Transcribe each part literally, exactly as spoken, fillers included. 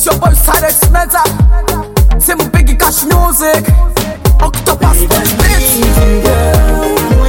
It's your boy Silex Mental. Same Biggie Cash Music. Octopus Beats.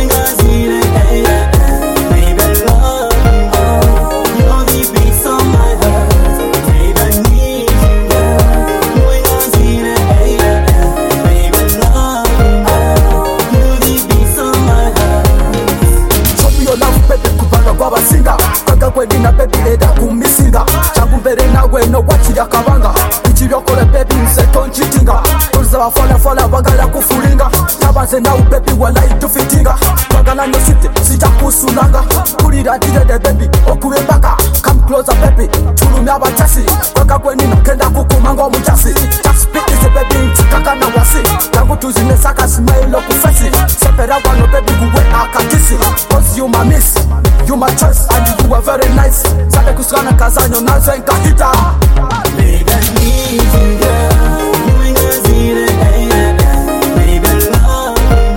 Singa kaga kwendi na baby eda kumisinga changu mbere nawe no wachira kabanga ichibyokole baby nseto nchitinga tuza bafola fola bagala kufulinga nabaze nawe baby wala itufitinga bagala no city sita kusunanga kulira dire de baby okube baka come closer baby tulumya batasi kaga kwendi na kenda kukumanga omujasi just speak is baby ntikaka na wasi yangu tuzine saka smile okufesi sepera wano baby kuwe akatisi cause you my miss. You my choice and you are very nice. Sade kusikana kazanyo nazo nkahita. Baby, I need you, girl. You ain't gonna see it, hey, hey, hey. Baby, love,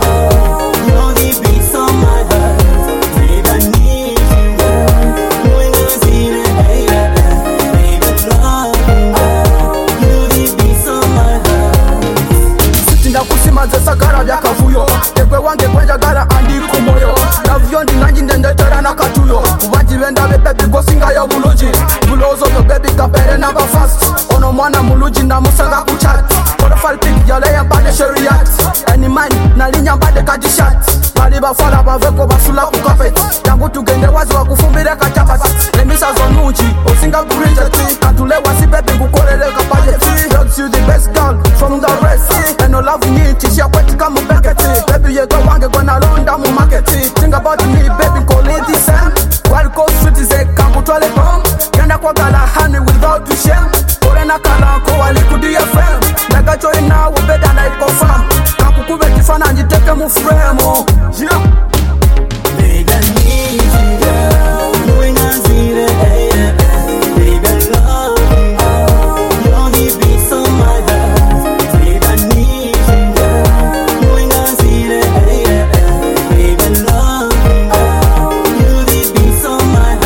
oh, you're the beats on my heart. Baby, I need you, girl. You ain't gonna see it, hey, hey, hey. Baby, love, oh, you're the beats on my heart. Sitinda kusima zesa gara vya kavuyo. Ekwe wange kwenja gara andi kumoyo. Navyo ndi nanji ndendetera na katuyo. Uwaji wenda we baby go singa ya muluji. Bulozo yo baby kapere namba fast. Ono mwana muluji na musanga kuchat. Profile pic yale ya bade shariat. Any man na linya bade kadishat. Baliba fala baveko basula kukafet. Yangu tugende wazi wa kufumbire kachapat. Lemisa zonuji osinga kurinjeti. Katule wasi baby kukorele kapajeti. Dogs you the best girl from the rest. And no love nyinti shia kweti kama beketi. Baby yego wange gwana londa mu marketi. Think about me baby call it the same. While go sweet is a kampu twale pom. Kenda kwa gala honey without you shame. Kore na kala ko wali kudi F M. Naga joy na we better like confirm. Kampu kube tifana njiteke mu frame. Yeah. Baby, I need you, girl. You ain't gonna see it, hey, hey, hey. Baby, love, oh, you're the beats on my heart. Baby, I need you, girl. You ain't gonna see it, hey, hey, hey. Baby, love, oh, you're the beats on my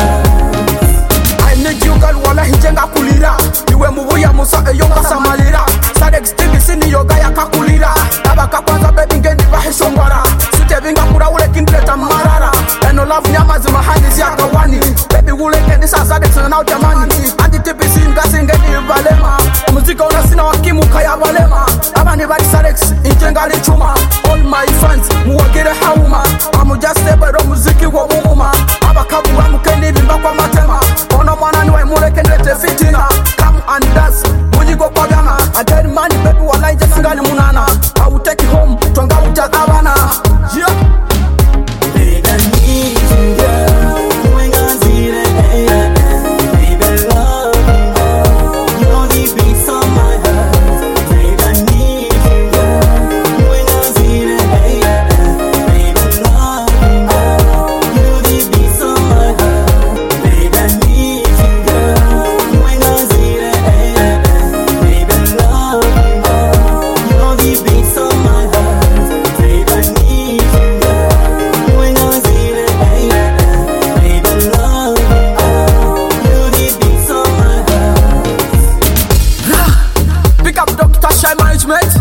heart. I need you girl wala hijenga kulira. Iwe mubuya musa eyonga samalira. Silex T V ni yoga ya kakulira. Tabaka kwanza baby ngendi bahishongwara. Sitebinga kura ule kindleta marara. Eno love nyamazi mahani ya kawani. Baby ule kendi sa Silex na utamani. Anti T V singa singeni valema. Muzika unasina wakimu kaya valema. Abani bari Silex injenga lichuma. All my fans muwagire hauma. Amu just ebero muziki wa mumuma. Abakabu wa mukeni bimba kwa matema. Ono mwana niwe mule kendete fitina. Come and dance mujigo kwa gana. A dead man baby wala inje singali munana. I will take you home twanga utakabana. Yeah. Baby, I need you, girl. You ain't gonna see it, hey, hey, hey. Baby, love, oh, you're the beats on my heart. Baby, I need you, girl. You ain't gonna see it, hey, hey, hey. Baby, love, oh, you're the beats on my heart. Baby, I need you, girl. You ain't gonna see it, hey, hey, hey. Baby, love, oh, you're the beats on my heart. Baby, I need you, girl. You ain't gonna see it, hey, hey, hey. Baby, love, oh, you're the beats on my heart. Pick up Doctor Shy Management.